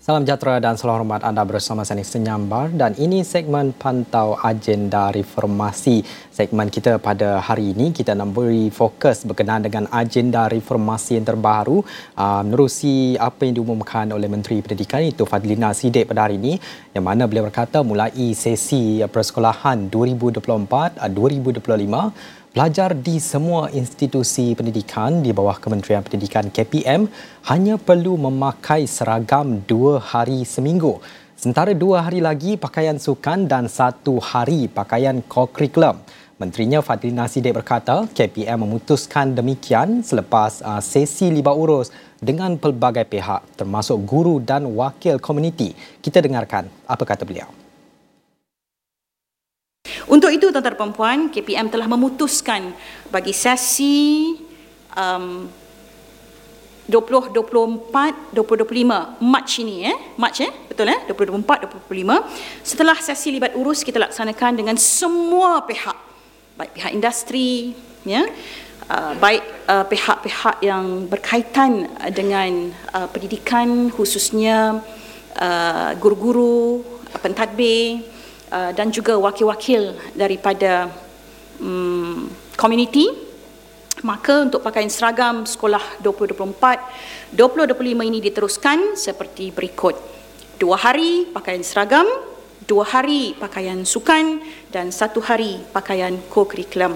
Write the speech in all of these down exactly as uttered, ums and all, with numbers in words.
Salam sejahtera dan salam hormat anda bersama saya Senyambar dan ini segmen pantau agenda reformasi. Segmen kita pada hari ini kita nak beri fokus berkenaan dengan agenda reformasi yang terbaru uh, menerusi apa yang diumumkan oleh Menteri Pendidikan itu Fadlina Sidek pada hari ini, yang mana beliau berkata mulai sesi persekolahan dua ribu dua puluh empat dua ribu dua puluh lima pelajar di semua institusi pendidikan di bawah Kementerian Pendidikan K P M hanya perlu memakai seragam dua hari seminggu. Sementara dua hari lagi pakaian sukan dan satu hari pakaian kokurikulum. Menterinya Fadlina Sidek berkata K P M memutuskan demikian selepas uh, sesi libat urus dengan pelbagai pihak termasuk guru dan wakil komuniti. Kita dengarkan apa kata beliau. Untuk itu, tuan-tuan dan puan, K P M telah memutuskan bagi sesi um, dua puluh dua puluh empat dua puluh dua puluh lima Mac ini, eh? Mac, eh? Betul, eh? dua puluh dua puluh empat dua puluh dua puluh lima. Setelah sesi libat urus, kita laksanakan dengan semua pihak, baik pihak industri, ya, uh, baik uh, pihak-pihak yang berkaitan dengan uh, pendidikan, khususnya uh, guru-guru, pentadbir, Uh, dan juga wakil-wakil daripada um, komuniti. Maka untuk pakaian seragam sekolah dua ribu dua puluh empat dua ribu dua puluh lima ini diteruskan seperti berikut: dua hari pakaian seragam, dua hari pakaian sukan dan satu hari pakaian kokurikulum.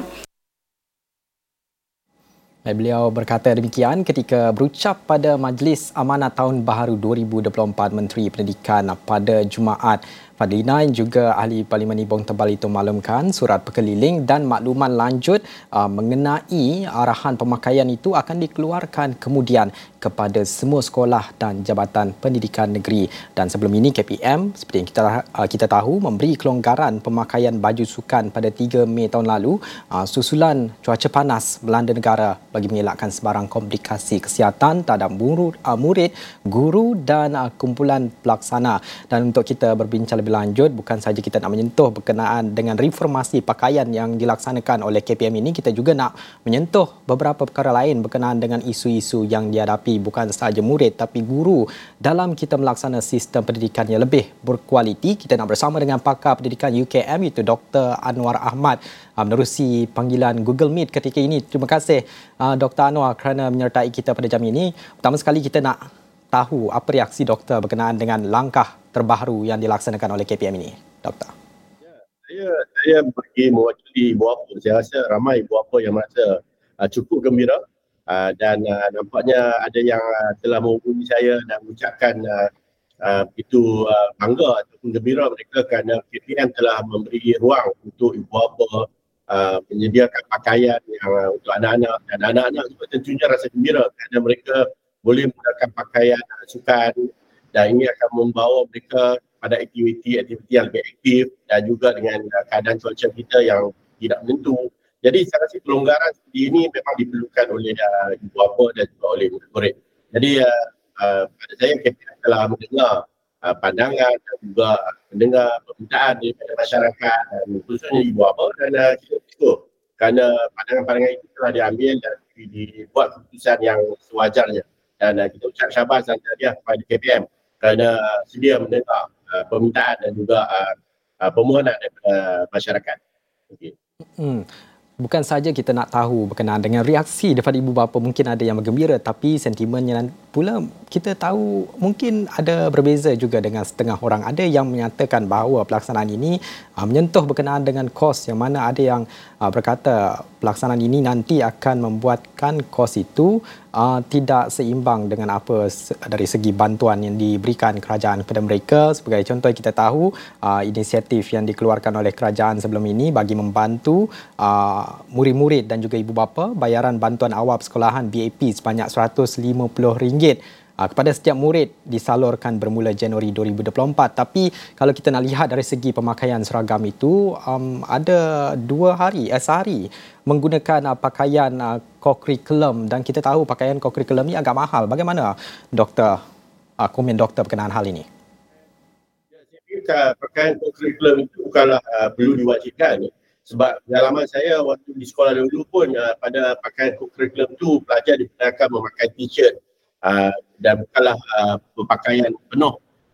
Beliau berkata demikian ketika berucap pada Majlis Amanat Tahun Baharu dua ribu dua puluh empat Menteri Pendidikan pada Jumaat. Fadlina yang juga ahli Parlimen Imbong Tebal itu maklumkan surat perkeliling dan makluman lanjut uh, mengenai arahan pemakaian itu akan dikeluarkan kemudian kepada semua sekolah dan jabatan pendidikan negeri. Dan sebelum ini K P M seperti yang kita uh, kita tahu memberi kelonggaran pemakaian baju sukan pada tiga Mei tahun lalu uh, susulan cuaca panas melanda negara bagi mengelakkan sebarang komplikasi kesihatan terhadap murid, uh, murid guru dan uh, kumpulan pelaksana. Dan untuk kita berbincang lebih lanjut, bukan saja kita nak menyentuh berkenaan dengan reformasi pakaian yang dilaksanakan oleh K P M ini, kita juga nak menyentuh beberapa perkara lain berkenaan dengan isu-isu yang dihadapi bukan sahaja murid tapi guru dalam kita melaksanakan sistem pendidikan yang lebih berkualiti. Kita nak bersama dengan pakar pendidikan U K M iaitu Doktor Anwar Ahmad menerusi panggilan Google Meet ketika ini. Terima kasih Doktor Anwar kerana menyertai kita pada jam ini. Pertama sekali kita nak tahu apa reaksi doktor berkenaan dengan langkah terbaru yang dilaksanakan oleh K P M ini, doktor. Ya, saya saya bagi mewakili ibu bapa, saya rasa ramai ibu bapa yang merasa uh, cukup gembira uh, dan uh, nampaknya ada yang uh, telah menghubungi saya dan mengucapkan uh, uh, itu uh, bangga ataupun gembira mereka kerana K P M telah memberi ruang untuk ibu bapa uh, menyediakan pakaian yang uh, untuk anak-anak, dan anak-anak juga tentunya rasa gembira kerana mereka boleh menggunakan pakaian sukan dan ini akan membawa mereka pada aktiviti-aktiviti yang lebih aktif dan juga dengan keadaan cuaca kita yang tidak menentu. Jadi saya rasa kelonggaran seperti ini memang diperlukan oleh uh, ibu bapa dan juga oleh murid. Jadi uh, uh, pada saya K P M telah mendengar uh, pandangan dan juga mendengar permintaan daripada masyarakat dan khususnya ibu bapa, dan uh, kita bersyukur kerana pandangan-pandangan itu telah diambil dan dibuat keputusan yang sewajarnya. Dan uh, kita ucap syabas dan tahniah kepada K P M kerana sedia mendengar uh, permintaan dan juga uh, uh, permohonan daripada masyarakat. Okay. Hmm. Bukan saja kita nak tahu berkenaan dengan reaksi daripada ibu bapa, mungkin ada yang bergembira, tapi sentimennya pula kita tahu mungkin ada berbeza juga dengan setengah orang. Ada yang menyatakan bahawa pelaksanaan ini uh, menyentuh berkenaan dengan kos, yang mana ada yang uh, berkata pelaksanaan ini nanti akan membuatkan kos itu uh, tidak seimbang dengan apa dari segi bantuan yang diberikan kerajaan kepada mereka. Sebagai contoh kita tahu uh, inisiatif yang dikeluarkan oleh kerajaan sebelum ini bagi membantu uh, murid-murid dan juga ibu bapa bayaran bantuan awal persekolahan B A P sebanyak seratus lima puluh ringgit kepada setiap murid disalurkan bermula Januari dua ribu dua puluh empat. Tapi kalau kita nak lihat dari segi pemakaian seragam itu, um, ada dua hari, eh, sehari menggunakan uh, pakaian uh, kokurikulum, dan kita tahu pakaian kokurikulum ini agak mahal. Bagaimana doktor, uh, komen doktor berkenaan hal ini? Ya, saya fikir pakaian kokurikulum itu bukanlah uh, perlu diwajibkan. Sebab pengalaman saya waktu di sekolah dulu pun uh, pada pakaian kokurikulum itu pelajar dibenarkan memakai t-shirt uh, dan bukanlah uh, berpakaian penuh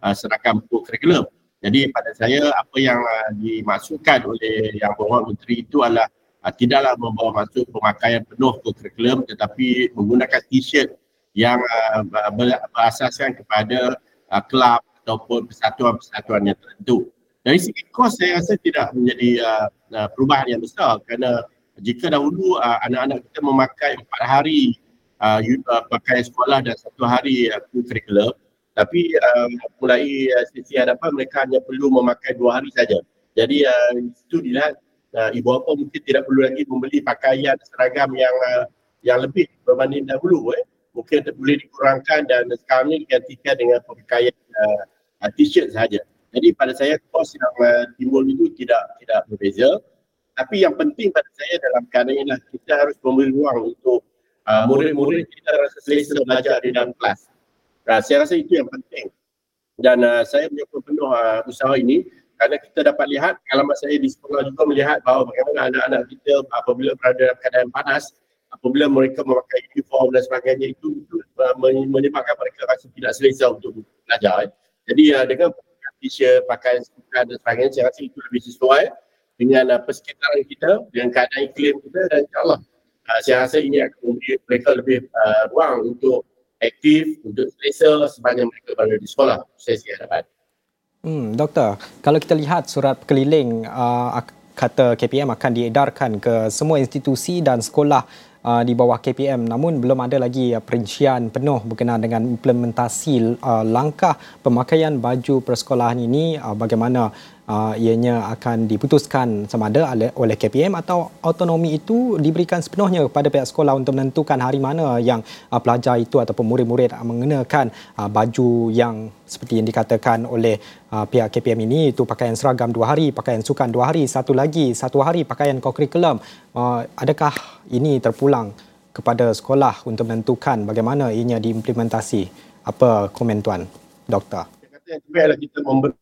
uh, seragam kurikulum. Jadi pada saya apa yang uh, dimaksudkan oleh Yang Berhormat Menteri itu adalah uh, tidaklah membawa masuk pemakaian penuh kurikulum tetapi menggunakan t-shirt yang uh, berasaskan kepada uh, kelab ataupun persatuan-persatuan yang tertentu. Dari segi kos saya rasa tidak menjadi uh, uh, perubahan yang besar kerana jika dahulu uh, anak-anak kita memakai empat hari uh, uh, pakaian sekolah dan satu hari uh, kurikulum, tapi uh, mulai uh, sesi hadapan mereka hanya perlu memakai dua hari saja. Jadi uh, itu dilihat uh, ibu bapa mungkin tidak perlu lagi membeli pakaian seragam yang uh, yang lebih berbanding dahulu. Eh. Mungkin boleh dikurangkan dan sekarang ini digantikan dengan pakaian uh, uh, t-shirt sahaja. Jadi pada saya kos yang uh, timbul itu tidak tidak berbeza. Tapi yang penting pada saya dalam keadaan ini kita harus memberi ruang untuk uh, murid-murid kita rasa selesa belajar di dalam kelas. Uh, saya rasa itu yang penting. Dan uh, saya menyokong penuh uh, usaha ini kerana kita dapat lihat, pengalaman saya di sekolah juga melihat bahawa bagaimana anak-anak kita apabila berada dalam keadaan panas, apabila mereka memakai uniform dan sebagainya itu, itu uh, menyebabkan mereka rasa tidak selesa untuk belajar. Eh. Jadi uh, dengan t-shirt, pakaian sukan dan sebagainya, saya rasa itu lebih sesuai dengan uh, persekitaran kita, dengan keadaan iklim kita dan insyaAllah uh, saya rasa ini akan memberi mereka lebih uh, ruang untuk aktif, untuk selesa sepanjang mereka berada di sekolah. Saya sikit hadapan. Hmm, Doktor, kalau kita lihat surat keliling uh, kata K P M akan diedarkan ke semua institusi dan sekolah uh, di bawah K P M, namun belum ada lagi uh, perincian penuh berkenaan dengan implementasi uh, langkah pemakaian baju persekolahan ini, uh, bagaimana uh, ianya akan diputuskan sama ada oleh K P M atau autonomi itu diberikan sepenuhnya kepada pihak sekolah untuk menentukan hari mana yang uh, pelajar itu ataupun murid-murid mengenakan uh, baju yang seperti yang dikatakan oleh uh, pihak K P M ini, itu pakaian seragam dua hari, pakaian sukan dua hari, satu lagi satu hari pakaian kurikulum. Uh, adakah ini terpulang kepada sekolah untuk menentukan bagaimana ianya diimplementasi? Apa komen tuan, Doktor? Saya kata yang terbaik adalah kita memberi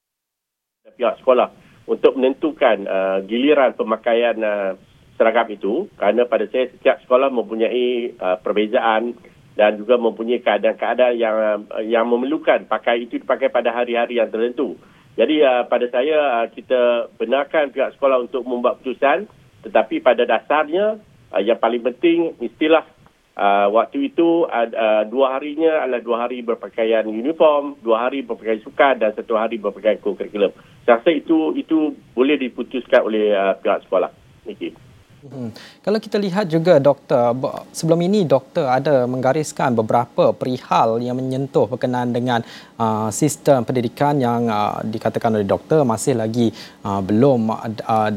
pihak sekolah untuk menentukan uh, giliran pemakaian uh, seragam itu, kerana pada saya setiap sekolah mempunyai uh, perbezaan dan juga mempunyai keadaan-keadaan yang uh, yang memerlukan pakai itu dipakai pada hari-hari yang tertentu. Jadi uh, pada saya uh, kita benarkan pihak sekolah untuk membuat keputusan, tetapi pada dasarnya uh, yang paling penting mestilah uh, waktu itu uh, uh, dua harinya adalah dua hari berpakaian uniform, dua hari berpakaian sukan dan satu hari berpakaian kurikulum. Saya rasa itu itu boleh diputuskan oleh uh, pihak sekolah. Terima Hmm. Kalau kita lihat juga Doktor, sebelum ini Doktor ada menggariskan beberapa perihal yang menyentuh berkenaan dengan uh, sistem pendidikan yang uh, dikatakan oleh Doktor masih lagi uh, belum uh,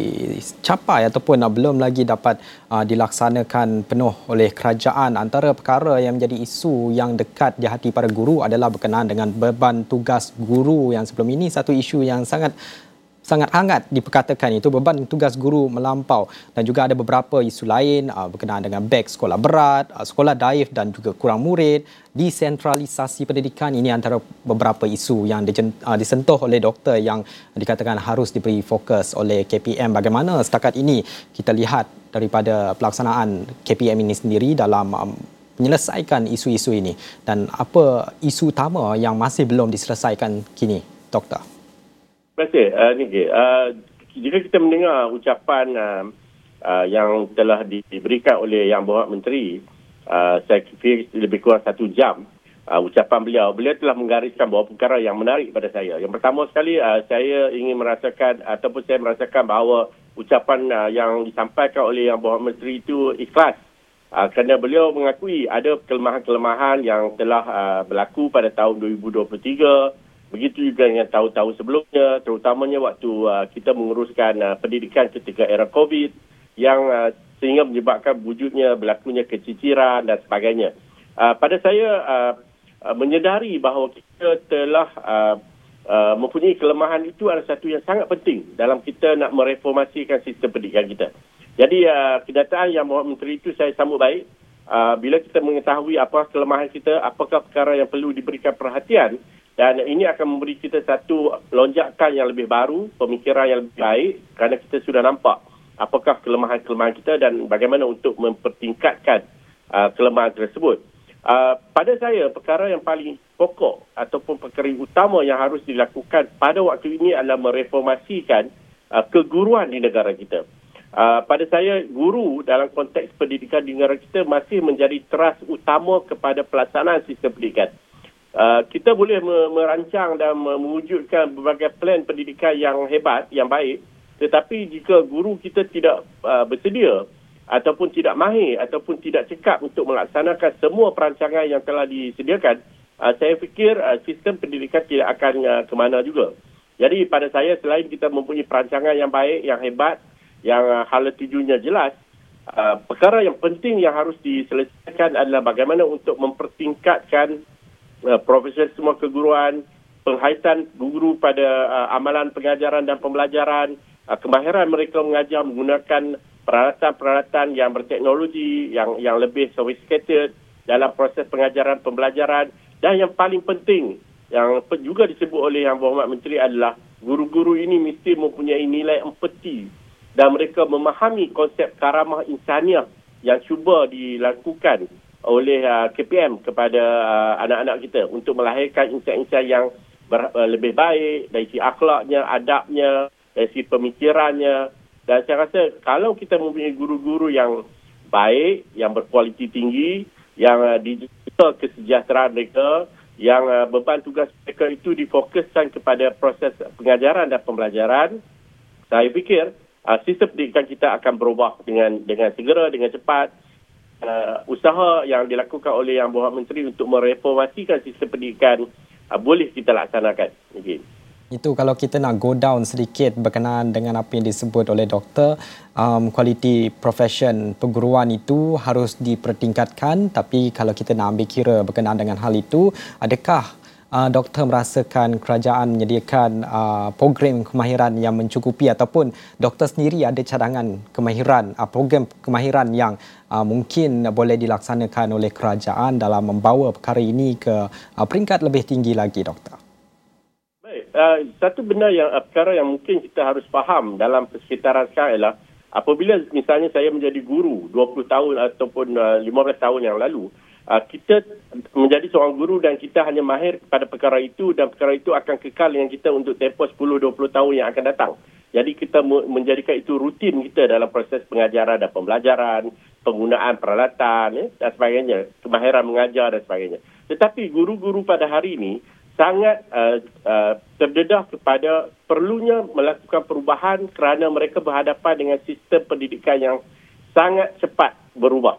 dicapai ataupun uh, belum lagi dapat uh, dilaksanakan penuh oleh kerajaan. Antara perkara yang menjadi isu yang dekat di hati para guru adalah berkenaan dengan beban tugas guru, yang sebelum ini satu isu yang sangat sangat hangat diperkatakan, itu beban tugas guru melampau, dan juga ada beberapa isu lain uh, berkenaan dengan beg sekolah berat, uh, sekolah daif dan juga kurang murid, desentralisasi pendidikan. Ini antara beberapa isu yang di, uh, disentuh oleh Doktor yang dikatakan harus diberi fokus oleh K P M. Bagaimana setakat ini kita lihat daripada pelaksanaan K P M ini sendiri dalam um, menyelesaikan isu-isu ini, dan apa isu utama yang masih belum diselesaikan kini, Doktor? Terima kasih. Uh, Niki, uh, jika kita mendengar ucapan uh, uh, yang telah diberikan oleh Yang Berhormat Menteri, uh, saya fikir lebih kurang satu jam, uh, ucapan beliau, beliau telah menggariskan beberapa perkara yang menarik pada saya. Yang pertama sekali, uh, saya ingin merasakan ataupun saya merasakan bahawa ucapan uh, yang disampaikan oleh Yang Berhormat Menteri itu ikhlas. Uh, kerana beliau mengakui ada kelemahan-kelemahan yang telah uh, berlaku pada tahun dua ribu dua puluh tiga, begitu juga dengan tahun-tahun sebelumnya, terutamanya waktu uh, kita menguruskan uh, pendidikan ketika era COVID yang uh, sehingga menyebabkan wujudnya berlakunya keciciran dan sebagainya. Uh, pada saya uh, uh, menyedari bahawa kita telah uh, uh, mempunyai kelemahan itu adalah satu yang sangat penting dalam kita nak mereformasikan sistem pendidikan kita. Jadi uh, kenyataan Yang Berhormat Menteri itu saya sambut baik. Uh, bila kita mengetahui apa kelemahan kita, apakah perkara yang perlu diberikan perhatian, dan ini akan memberi kita satu lonjakan yang lebih baru, pemikiran yang lebih baik, kerana kita sudah nampak apakah kelemahan-kelemahan kita dan bagaimana untuk mempertingkatkan uh, kelemahan tersebut. Uh, pada saya, perkara yang paling pokok ataupun perkara utama yang harus dilakukan pada waktu ini adalah mereformasikan uh, keguruan di negara kita. Uh, pada saya, guru dalam konteks pendidikan di negara kita masih menjadi teras utama kepada pelaksanaan sistem pendidikan. Uh, kita boleh me- merancang dan mewujudkan berbagai plan pendidikan yang hebat, yang baik, tetapi jika guru kita tidak uh, bersedia ataupun tidak mahir ataupun tidak cekap untuk melaksanakan semua perancangan yang telah disediakan, uh, saya fikir uh, sistem pendidikan tidak akan uh, ke mana juga. Jadi pada saya, selain kita mempunyai perancangan yang baik, yang hebat, yang uh, hala tujuannya jelas, uh, perkara yang penting yang harus diselesaikan adalah bagaimana untuk mempertingkatkan uh, profesionalisme keguruan, penghaitan guru pada uh, amalan pengajaran dan pembelajaran, uh, kemahiran mereka mengajar menggunakan peralatan-peralatan yang berteknologi, yang yang lebih sophisticated dalam proses pengajaran pembelajaran, dan yang paling penting yang juga disebut oleh Yang Berhormat Menteri adalah guru-guru ini mesti mempunyai nilai empati dan mereka memahami konsep karamah insaniah yang cuba dilakukan oleh uh, K P M kepada uh, anak-anak kita untuk melahirkan insan-insan yang ber, uh, lebih baik dari segi akhlaknya, adabnya, dari segi pemikirannya. Dan saya rasa kalau kita mempunyai guru-guru yang baik, yang berkualiti tinggi, yang uh, dijaga kesejahteraan mereka, yang uh, beban tugas mereka itu difokuskan kepada proses pengajaran dan pembelajaran, saya fikir uh, sistem pendidikan kita akan berubah dengan dengan segera, dengan cepat. Uh, usaha yang dilakukan oleh Yang Berhormat Menteri untuk mereformasikan sistem pendidikan uh, boleh kita laksanakan. Okay. Itu kalau kita nak go down sedikit berkenaan dengan apa yang disebut oleh doktor, um, kualiti profession perguruan itu harus dipertingkatkan, tapi kalau kita nak ambil kira berkenaan dengan hal itu, adakah uh, doktor merasakan kerajaan menyediakan uh, program kemahiran yang mencukupi ataupun doktor sendiri ada cadangan kemahiran, uh, program kemahiran yang uh, mungkin boleh dilaksanakan oleh kerajaan dalam membawa perkara ini ke uh, peringkat lebih tinggi lagi, doktor? Uh, satu benda yang uh, perkara yang mungkin kita harus faham dalam persekitaran sekarang ialah apabila misalnya saya menjadi guru dua puluh tahun ataupun uh, lima belas tahun yang lalu, uh, kita menjadi seorang guru dan kita hanya mahir pada perkara itu dan perkara itu akan kekal dengan kita untuk tempoh sepuluh dua puluh tahun yang akan datang. Jadi kita menjadikan itu rutin kita dalam proses pengajaran dan pembelajaran, penggunaan peralatan, eh, dan sebagainya, kemahiran mengajar dan sebagainya. Tetapi guru-guru pada hari ini sangat uh, uh, terdedah kepada perlunya melakukan perubahan kerana mereka berhadapan dengan sistem pendidikan yang sangat cepat berubah.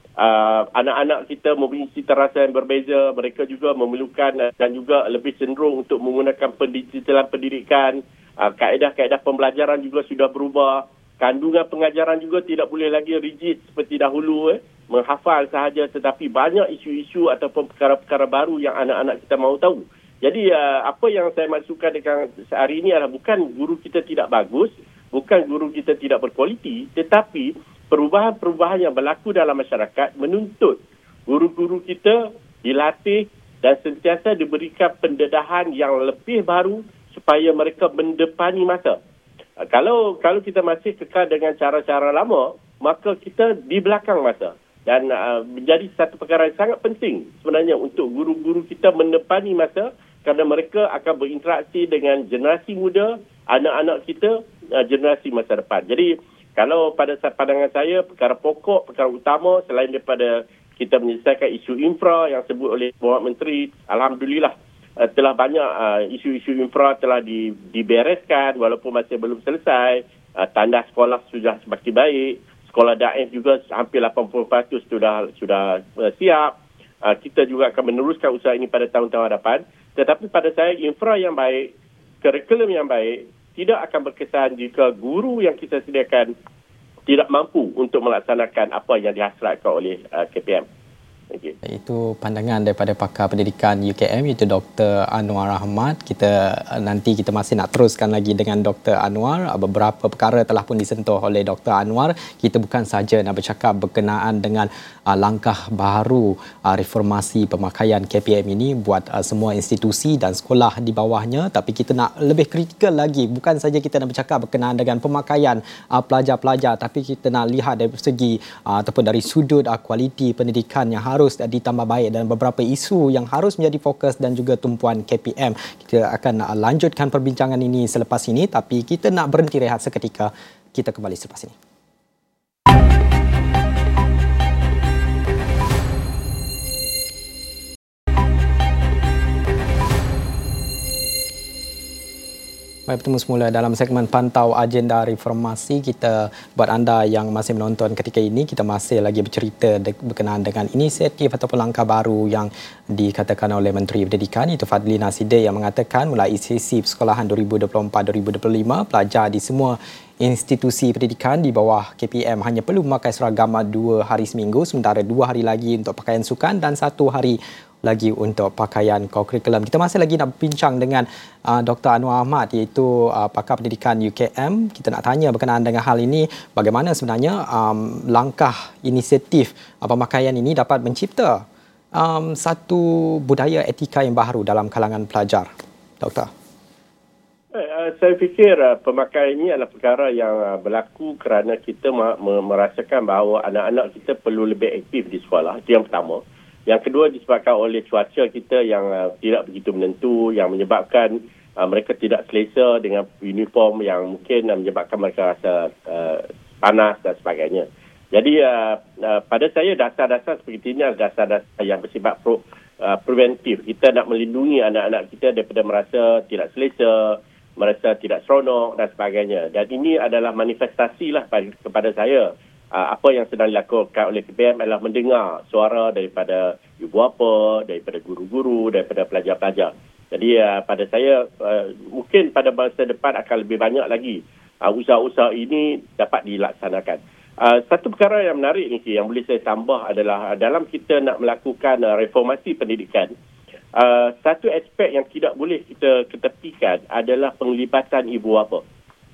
Uh, anak-anak kita mempunyai cita rasa yang berbeza, mereka juga memerlukan uh, dan juga lebih cenderung untuk menggunakan pendigitalan pendidikan, uh, kaedah-kaedah pembelajaran juga sudah berubah, kandungan pengajaran juga tidak boleh lagi rigid seperti dahulu, eh, menghafal sahaja, tetapi banyak isu-isu ataupun perkara-perkara baru yang anak-anak kita mahu tahu. Jadi uh, apa yang saya maksudkan dengan hari ini adalah bukan guru kita tidak bagus, bukan guru kita tidak berkualiti, tetapi perubahan-perubahan yang berlaku dalam masyarakat menuntut guru-guru kita dilatih dan sentiasa diberikan pendedahan yang lebih baru supaya mereka mendepani masa. Uh, kalau kalau kita masih kekal dengan cara-cara lama, maka kita di belakang masa. Dan uh, menjadi satu perkara yang sangat penting sebenarnya untuk guru-guru kita mendepani masa, kerana mereka akan berinteraksi dengan generasi muda, anak-anak kita, uh, generasi masa depan. Jadi, kalau pada pandangan saya, perkara pokok, perkara utama, selain daripada kita menyelesaikan isu infra yang sebut oleh Berhormat Menteri, Alhamdulillah, uh, telah banyak uh, isu-isu infra telah di, dibereskan walaupun masih belum selesai. Uh, tanda sekolah sudah semakin baik. Sekolah daif juga hampir lapan puluh peratus sudah, sudah uh, siap. Uh, kita juga akan meneruskan usaha ini pada tahun-tahun hadapan. Tetapi pada saya, infra yang baik, kurikulum yang baik, tidak akan berkesan jika guru yang kita sediakan tidak mampu untuk melaksanakan apa yang dihasratkan oleh uh, K P M. Okay. Itu pandangan daripada pakar pendidikan U K M, iaitu Doktor Anwar Ahmad. Kita nanti kita masih nak teruskan lagi dengan Doktor Anwar. Beberapa perkara telah pun disentuh oleh Doktor Anwar. Kita bukan sahaja nak bercakap berkenaan dengan uh, langkah baru uh, reformasi pemakaian K P M ini buat uh, semua institusi dan sekolah di bawahnya, tapi kita nak lebih kritikal lagi. Bukan saja kita nak bercakap berkenaan dengan pemakaian uh, pelajar-pelajar, tapi kita nak lihat dari segi uh, ataupun dari sudut uh, kualiti pendidikan yang harus harus ditambah baik dan beberapa isu yang harus menjadi fokus dan juga tumpuan K P M. Kita akan lanjutkan perbincangan ini selepas ini, tapi kita nak berhenti rehat seketika. Kita kembali selepas ini. Baik, bertemu semula dalam segmen Pantau Agenda Reformasi. Kita, buat anda yang masih menonton ketika ini, kita masih lagi bercerita de- berkenaan dengan inisiatif ataupun langkah baru yang dikatakan oleh Menteri Pendidikan, itu Fadli Nasidir, yang mengatakan mulai sesi persekolahan dua ribu dua puluh empat dua ribu dua puluh lima, pelajar di semua institusi pendidikan di bawah K P M hanya perlu memakai seragam dua hari seminggu, sementara dua hari lagi untuk pakaian sukan dan satu hari lagi untuk pakaian kurikulum. Kita masih lagi nak berbincang dengan uh, Doktor Anwar Ahmad, iaitu uh, pakar pendidikan U K M. Kita nak tanya berkenaan dengan hal ini, bagaimana sebenarnya um, langkah inisiatif uh, pemakaian ini dapat mencipta um, satu budaya etika yang baru dalam kalangan pelajar. Doktor. Uh, saya fikir uh, pemakaian ini adalah perkara yang uh, berlaku kerana kita ma- merasakan bahawa anak-anak kita perlu lebih aktif di sekolah. Itu yang pertama. Yang kedua, disebabkan oleh cuaca kita yang uh, tidak begitu menentu, yang menyebabkan uh, mereka tidak selesa dengan uniform yang mungkin uh, menyebabkan mereka rasa uh, panas dan sebagainya. Jadi uh, uh, pada saya dasar-dasar seperti ini adalah dasar-dasar yang bersifat pro, uh, preventif. Kita nak melindungi anak-anak kita daripada merasa tidak selesa, merasa tidak seronok dan sebagainya. Dan ini adalah manifestasi lah kepada saya. Uh, apa yang sedang dilakukan oleh K P M adalah mendengar suara daripada ibu bapa, daripada guru-guru, daripada pelajar-pelajar. Jadi uh, pada saya, uh, mungkin pada masa depan akan lebih banyak lagi uh, usaha-usaha ini dapat dilaksanakan. Uh, satu perkara yang menarik ni yang boleh saya tambah adalah uh, dalam kita nak melakukan uh, reformasi pendidikan, uh, satu aspek yang tidak boleh kita ketepikan adalah penglibatan ibu bapa.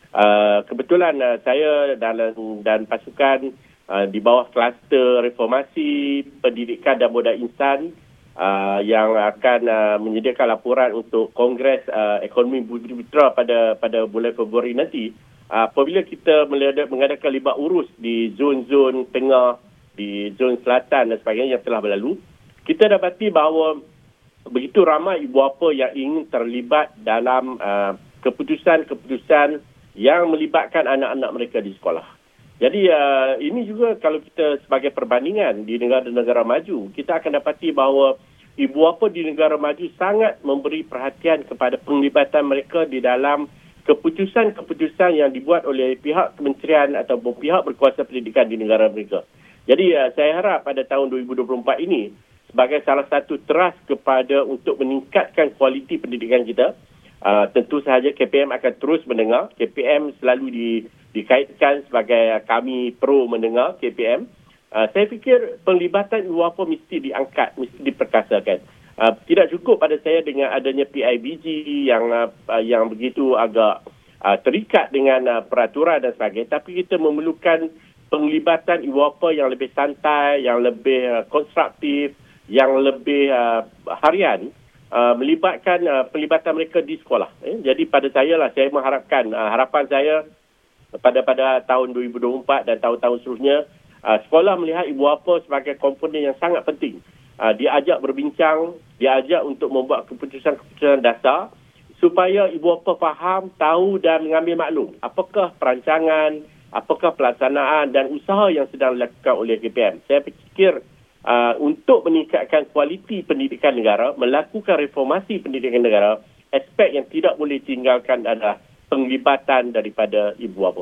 Uh, kebetulan uh, saya dalam dan pasukan uh, di bawah kluster reformasi pendidikan dan modal insan uh, yang akan uh, menyediakan laporan untuk Kongres uh, Ekonomi Bumi Putra pada pada bulan Februari nanti. Uh, apabila kita mengadakan libat urus di zon-zon tengah, di zon selatan dan sebagainya yang telah berlalu, kita dapati bahawa begitu ramai ibu bapa yang ingin terlibat dalam uh, keputusan-keputusan yang melibatkan anak-anak mereka di sekolah. Jadi uh, ini juga kalau kita sebagai perbandingan di negara-negara maju, kita akan dapati bahawa ibu bapa di negara maju sangat memberi perhatian kepada penglibatan mereka di dalam keputusan-keputusan yang dibuat oleh pihak kementerian ataupun pihak berkuasa pendidikan di negara mereka. Jadi uh, saya harap pada tahun dua ribu dua puluh empat ini sebagai salah satu teras kepada untuk meningkatkan kualiti pendidikan kita, Uh, tentu sahaja K P M akan terus mendengar. K P M selalu di, dikaitkan sebagai uh, kami pro mendengar K P M. Uh, saya fikir penglibatan ibu bapa mesti diangkat, mesti diperkasakan. Uh, tidak cukup pada saya dengan adanya P I B G yang uh, uh, yang begitu agak uh, terikat dengan uh, peraturan dan sebagainya, tapi kita memerlukan penglibatan ibu bapa yang lebih santai, yang lebih uh, konstruktif, yang lebih uh, harian. Uh, melibatkan uh, pelibatan mereka di sekolah. Eh? Jadi pada saya lah, saya mengharapkan, uh, harapan saya pada pada tahun dua ribu dua puluh empat dan tahun-tahun seterusnya, uh, sekolah melihat ibu bapa sebagai komponen yang sangat penting. Uh, diajak berbincang, diajak untuk membuat keputusan-keputusan dasar supaya ibu bapa faham, tahu dan mengambil maklum apakah perancangan, apakah pelaksanaan dan usaha yang sedang dilakukan oleh K P M. Saya fikir Uh, untuk meningkatkan kualiti pendidikan negara, melakukan reformasi pendidikan negara, aspek yang tidak boleh tinggalkan adalah penglibatan daripada ibu bapa.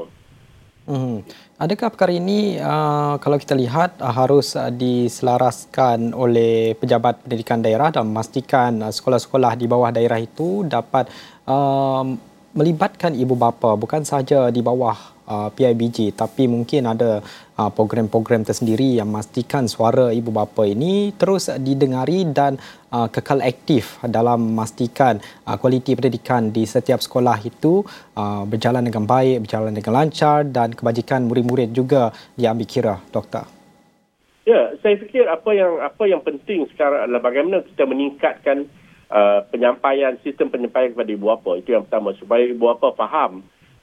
Hmm. Adakah perkara ini uh, kalau kita lihat uh, harus uh, diselaraskan oleh pejabat pendidikan daerah dan memastikan uh, sekolah-sekolah di bawah daerah itu dapat uh, melibatkan ibu bapa bukan sahaja di bawah Uh, P I B G, tapi mungkin ada uh, program-program tersendiri yang memastikan suara ibu bapa ini terus didengari dan uh, kekal aktif dalam memastikan uh, kualiti pendidikan di setiap sekolah itu uh, berjalan dengan baik, berjalan dengan lancar dan kebajikan murid-murid juga diambil kira, Doktor. Ya, saya fikir apa yang apa yang penting sekarang adalah bagaimana kita meningkatkan uh, penyampaian, sistem penyampaian kepada ibu bapa. Itu yang pertama, supaya ibu bapa faham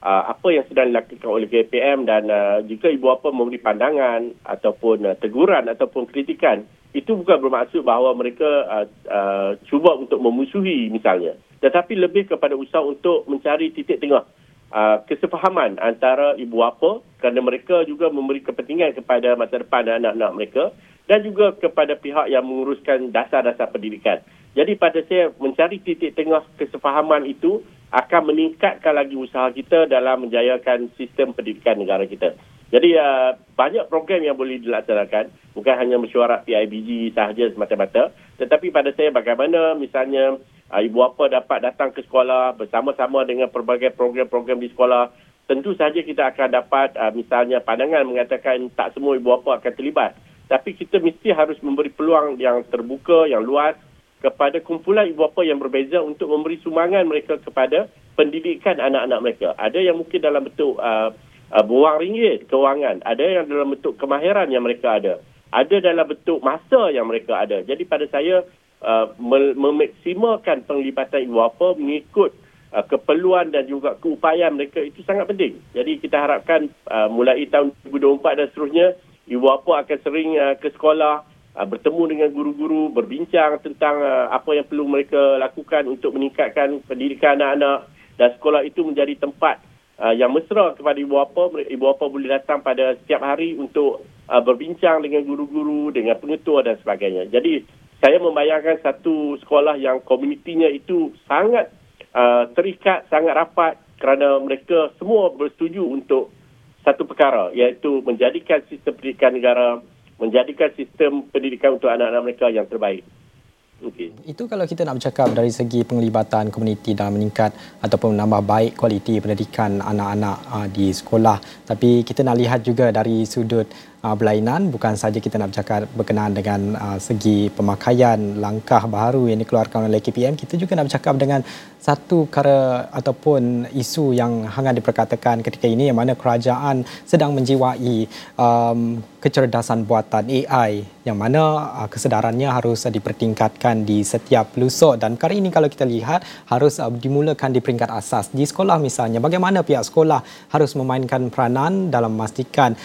uh, apa yang sedang dilakukan oleh K P M dan uh, jika ibu bapa memberi pandangan ataupun uh, teguran ataupun kritikan, itu bukan bermaksud bahawa mereka uh, uh, cuba untuk memusuhi misalnya, tetapi lebih kepada usaha untuk mencari titik tengah uh, kesefahaman antara ibu bapa kerana mereka juga memberi kepentingan kepada masa depan anak-anak mereka dan juga kepada pihak yang menguruskan dasar-dasar pendidikan. Jadi pada saya mencari titik tengah kesefahaman itu akan meningkatkan lagi usaha kita dalam menjayakan sistem pendidikan negara kita. Jadi uh, banyak program yang boleh dilaksanakan, bukan hanya mesyuarat P I B G sahaja semata-mata, tetapi pada saya bagaimana misalnya uh, ibu bapa dapat datang ke sekolah bersama-sama dengan pelbagai program-program di sekolah. Tentu sahaja kita akan dapat uh, misalnya pandangan mengatakan tak semua ibu bapa akan terlibat. Tapi kita mesti harus memberi peluang yang terbuka, yang luas kepada kumpulan ibu bapa yang berbeza untuk memberi sumbangan mereka kepada pendidikan anak-anak mereka. Ada yang mungkin dalam bentuk uh, uh, wang ringgit, kewangan. Ada yang dalam bentuk kemahiran yang mereka ada. Ada dalam bentuk masa yang mereka ada. Jadi pada saya, uh, memaksimalkan penglibatan ibu bapa mengikut uh, keperluan dan juga keupayaan mereka itu sangat penting. Jadi kita harapkan uh, mulai tahun dua ribu dua puluh empat dan seterusnya, ibu bapa akan sering uh, ke sekolah, uh, bertemu dengan guru-guru, berbincang tentang uh, apa yang perlu mereka lakukan untuk meningkatkan pendidikan anak-anak, dan sekolah itu menjadi tempat uh, yang mesra kepada ibu bapa. Ibu bapa boleh datang pada setiap hari untuk uh, berbincang dengan guru-guru, dengan pengetua dan sebagainya. Jadi saya membayangkan satu sekolah yang komunitinya itu sangat uh, terikat, sangat rapat kerana mereka semua bersetuju untuk satu perkara, iaitu menjadikan sistem pendidikan negara, menjadikan sistem pendidikan untuk anak-anak mereka yang terbaik. Okay. Itu kalau kita nak bercakap dari segi penglibatan komuniti dalam meningkat ataupun menambah baik kualiti pendidikan anak-anak uh, di sekolah. Tapi kita nak lihat juga dari sudut uh, berlainan, bukan saja kita nak bercakap berkenaan dengan uh, segi pemakaian langkah baru yang dikeluarkan oleh K P M, kita juga nak bercakap dengan satu perkara ataupun isu yang hangat diperkatakan ketika ini, yang mana kerajaan sedang menjiwai um, kecerdasan buatan A I, yang mana uh, kesedarannya harus uh, dipertingkatkan di setiap pelosok. Dan perkara ini kalau kita lihat harus uh, dimulakan di peringkat asas. Di sekolah misalnya, bagaimana pihak sekolah harus memainkan peranan dalam memastikan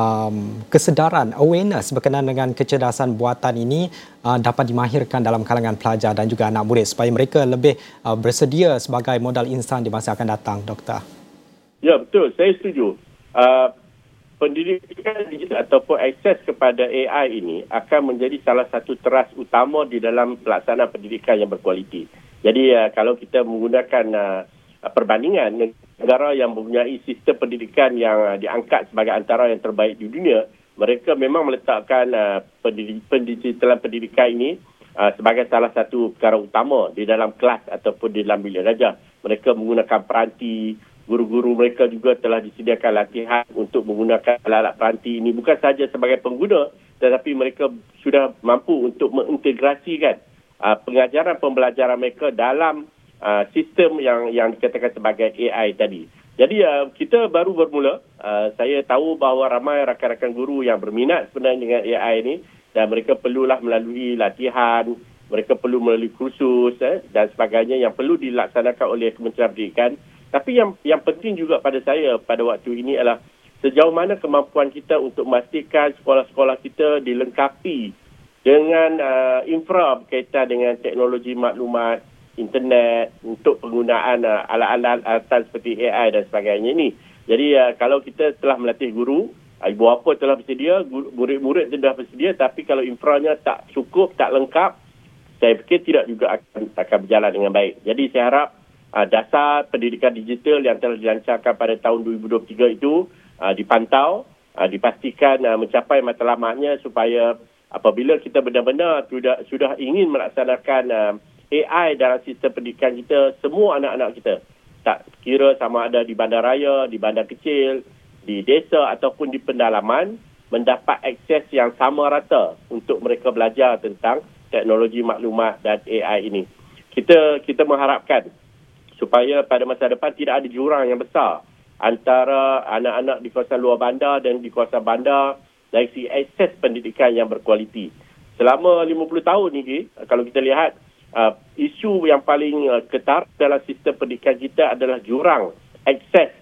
um, kesedaran, awareness berkenaan dengan kecerdasan buatan ini uh, dapat dimahirkan dalam kalangan pelajar dan juga anak murid supaya mereka lebih uh, bersedia sebagai modal insan di masa akan datang, Doktor. Ya, betul. Saya setuju. Uh, pendidikan digital ataupun akses kepada A I ini akan menjadi salah satu teras utama di dalam pelaksanaan pendidikan yang berkualiti. Jadi uh, kalau kita menggunakan uh, perbandingan negara yang mempunyai sistem pendidikan yang uh, diangkat sebagai antara yang terbaik di dunia, mereka memang meletakkan uh, pendidik, pendigitalan pendidikan ini uh, sebagai salah satu perkara utama di dalam kelas ataupun di dalam bilik darjah. Mereka menggunakan peranti, guru-guru mereka juga telah disediakan latihan untuk menggunakan alat-alat peranti ini bukan sahaja sebagai pengguna, tetapi mereka sudah mampu untuk mengintegrasikan uh, pengajaran pembelajaran mereka dalam uh, sistem yang yang dikatakan sebagai A I tadi. Jadi uh, kita baru bermula. Uh, saya tahu bahawa ramai rakan-rakan guru yang berminat sebenarnya dengan A I ini, dan mereka perlulah melalui latihan, mereka perlu melalui kursus eh, dan sebagainya yang perlu dilaksanakan oleh Kementerian Pendidikan. Tapi yang yang penting juga pada saya pada waktu ini adalah sejauh mana kemampuan kita untuk memastikan sekolah-sekolah kita dilengkapi dengan uh, infra berkaitan dengan teknologi maklumat, internet untuk penggunaan uh, alat-alat alatan seperti A I dan sebagainya ini. Jadi uh, kalau kita telah melatih guru, uh, ibu bapa telah bersedia, guru, murid-murid telah bersedia, tapi kalau infranya tak cukup, tak lengkap, saya fikir tidak juga akan, akan berjalan dengan baik. Jadi saya harap uh, dasar pendidikan digital yang telah dilancarkan pada tahun dua ribu dua puluh tiga itu uh, dipantau, uh, dipastikan uh, mencapai matlamatnya supaya apabila kita benar-benar sudah, sudah ingin melaksanakan uh, A I dalam sistem pendidikan kita, semua anak-anak kita, tak kira sama ada di bandaraya, di bandar kecil, di desa ataupun di pendalaman, mendapat akses yang sama rata untuk mereka belajar tentang teknologi maklumat dan A I ini. Kita kita mengharapkan supaya pada masa depan tidak ada jurang yang besar antara anak-anak di kawasan luar bandar dan di kawasan bandar dari segi akses pendidikan yang berkualiti. Selama lima puluh tahun ini, kalau kita lihat, Uh, isu yang paling uh, ketar dalam sistem pendidikan kita adalah jurang akses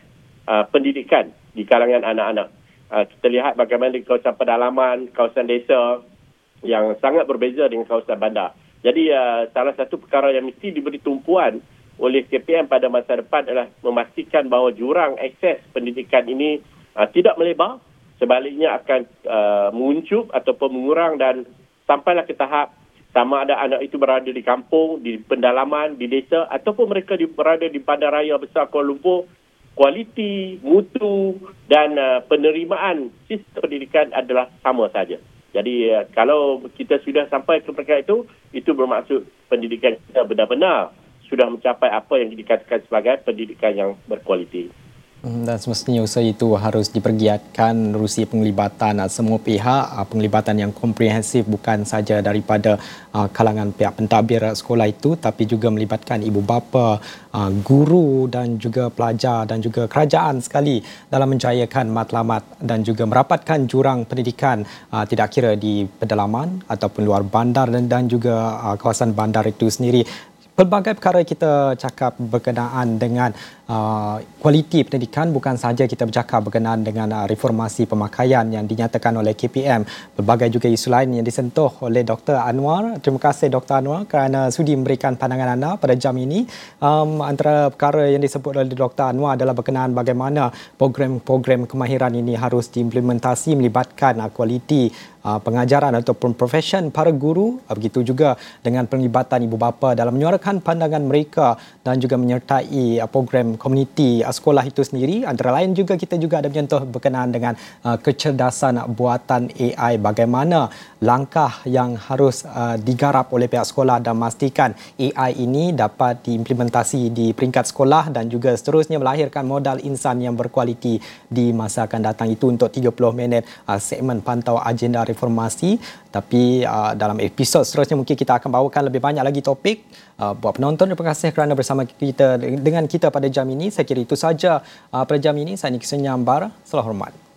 uh, pendidikan di kalangan anak-anak. Uh, kita lihat bagaimana di kawasan pedalaman, kawasan desa yang sangat berbeza dengan kawasan bandar. Jadi uh, salah satu perkara yang mesti diberi tumpuan oleh K P M pada masa depan adalah memastikan bahawa jurang akses pendidikan ini uh, tidak melebar, sebaliknya akan uh, menguncup ataupun mengurang dan sampailah ke tahap sama ada anak itu berada di kampung, di pendalaman, di desa ataupun mereka di, berada di bandaraya besar Kuala Lumpur, kualiti, mutu dan uh, penerimaan sistem pendidikan adalah sama saja. Jadi uh, kalau kita sudah sampai ke peringkat itu, itu bermaksud pendidikan kita benar-benar sudah mencapai apa yang dikatakan sebagai pendidikan yang berkualiti. Dan semestinya usaha itu harus dipergiatkan menerusi penglibatan semua pihak, penglibatan yang komprehensif bukan saja daripada kalangan pihak pentadbir sekolah itu tapi juga melibatkan ibu bapa, guru dan juga pelajar dan juga kerajaan sekali dalam menjayakan matlamat dan juga merapatkan jurang pendidikan tidak kira di pedalaman ataupun luar bandar dan, dan juga kawasan bandar itu sendiri. Pelbagai perkara kita cakap berkenaan dengan uh, kualiti pendidikan, bukan sahaja kita bercakap berkenaan dengan uh, reformasi pemakaian yang dinyatakan oleh K P M. Pelbagai juga isu lain yang disentuh oleh Doktor Anwar. Terima kasih Doktor Anwar kerana sudi memberikan pandangan anda pada jam ini. Um, antara perkara yang disebut oleh Doktor Anwar adalah berkenaan bagaimana program-program kemahiran ini harus diimplementasi melibatkan uh, kualiti uh, pengajaran ataupun profession para guru. Uh, begitu juga dengan penglibatan ibu bapa dalam menyuarakan pandangan mereka dan juga menyertai uh, program komuniti uh, sekolah itu sendiri. Antara lain juga kita juga ada menyentuh berkenaan dengan uh, kecerdasan buatan A I, bagaimana langkah yang harus uh, digarap oleh pihak sekolah dan memastikan A I ini dapat diimplementasi di peringkat sekolah dan juga seterusnya melahirkan modal insan yang berkualiti di masa akan datang. Itu untuk tiga puluh minit uh, segmen pantau agenda reformasi. Tapi uh, dalam episod seterusnya mungkin kita akan bawakan lebih banyak lagi topik. Uh, buat penonton, terima kasih kerana bersama kita dengan kita pada jam ini. Saya kira itu saja uh, pada jam ini. Saya Nick Senyambar. Salam hormat.